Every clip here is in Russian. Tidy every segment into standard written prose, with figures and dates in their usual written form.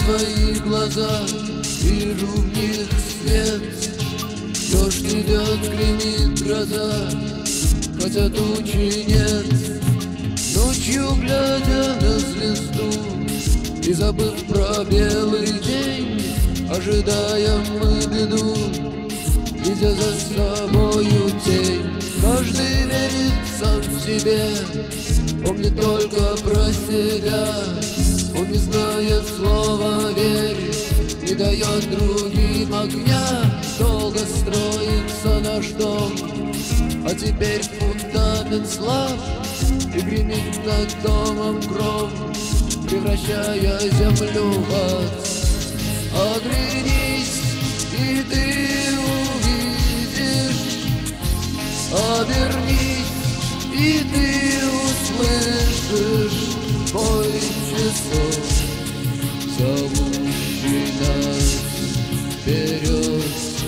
твои глаза, вижу в них свет. Дождь идет, гремит гроза, хотя тучи нет. Ночью, глядя на звезду и забыв про белый день, ожидаем мы беду, видя за собою тень. Каждый верит сам в себе, помнит только про себя. Он не знает слова «верь», не дает другим огня. Долго строится наш дом, а теперь фундамент слаб, и гремит над домом гром, превращая землю в ад. Оглянись, и ты увидишь, обернись, и ты услышишь бой часов, зовущий нас вперед.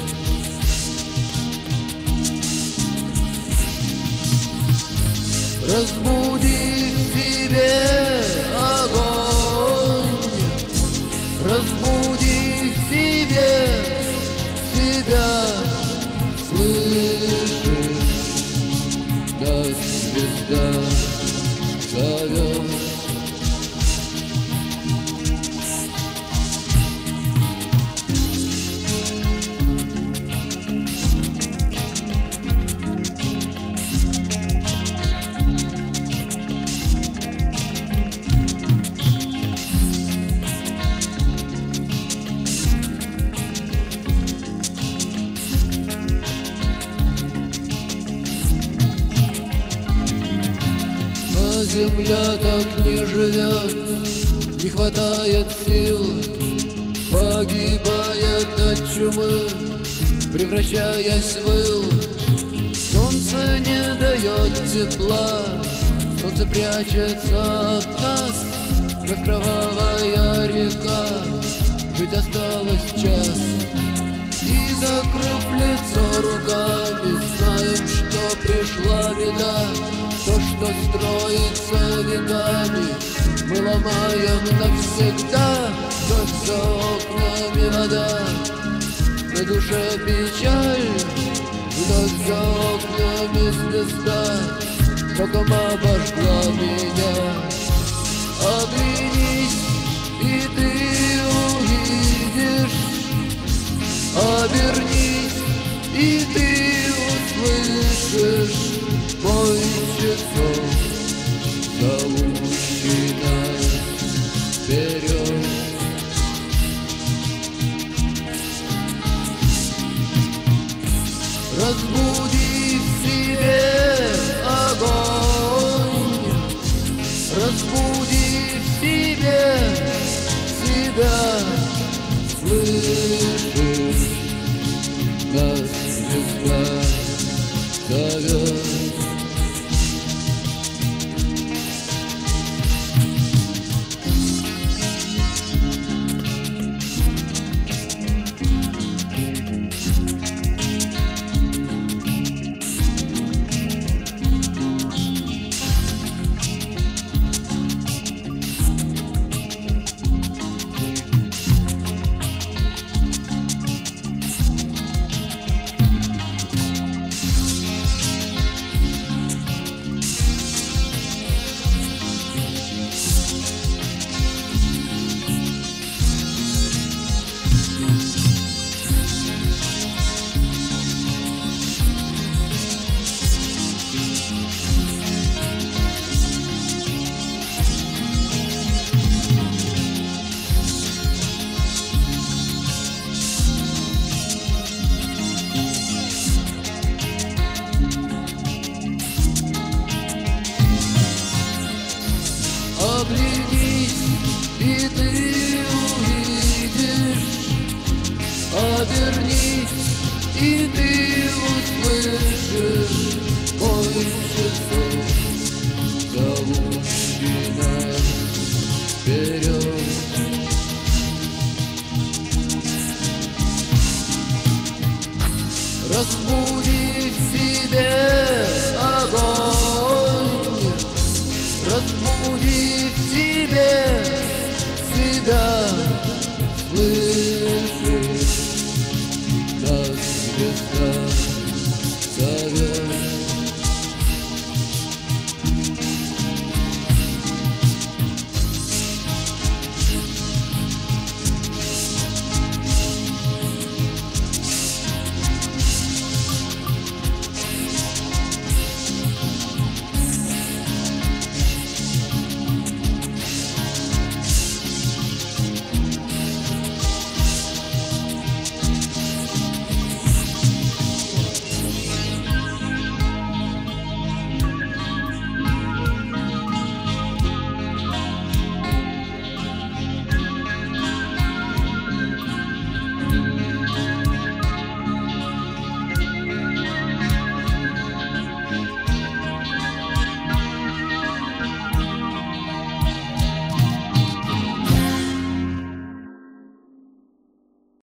Разбуди в себе огонь, разбуди в себе себя, слышишь, нас звезда зовет. Земля так не живет, не хватает сил, погибает от чумы, превращаясь в ил. Солнце не дает тепла, солнце прячется от нас, как кровавая река. Жить осталось час, и закрыв лицо руками, знаем, что пришла беда. То, что строится веками, мы ломаем навсегда. Вновь за окнами вода, на душе печаль. Вновь за окнами звезда, током обожгла меня. Оглянись, и ты увидишь, обернись, и ты услышишь бой часов, зовущий нас вперед. Разбуди в себе огонь, разбуди в себе себя, слышишь, нас звезда зовет. Оглянись, и ты увидишь, обернись, и ты услышишь бой часов, зовущий нас вперед. Разбудишь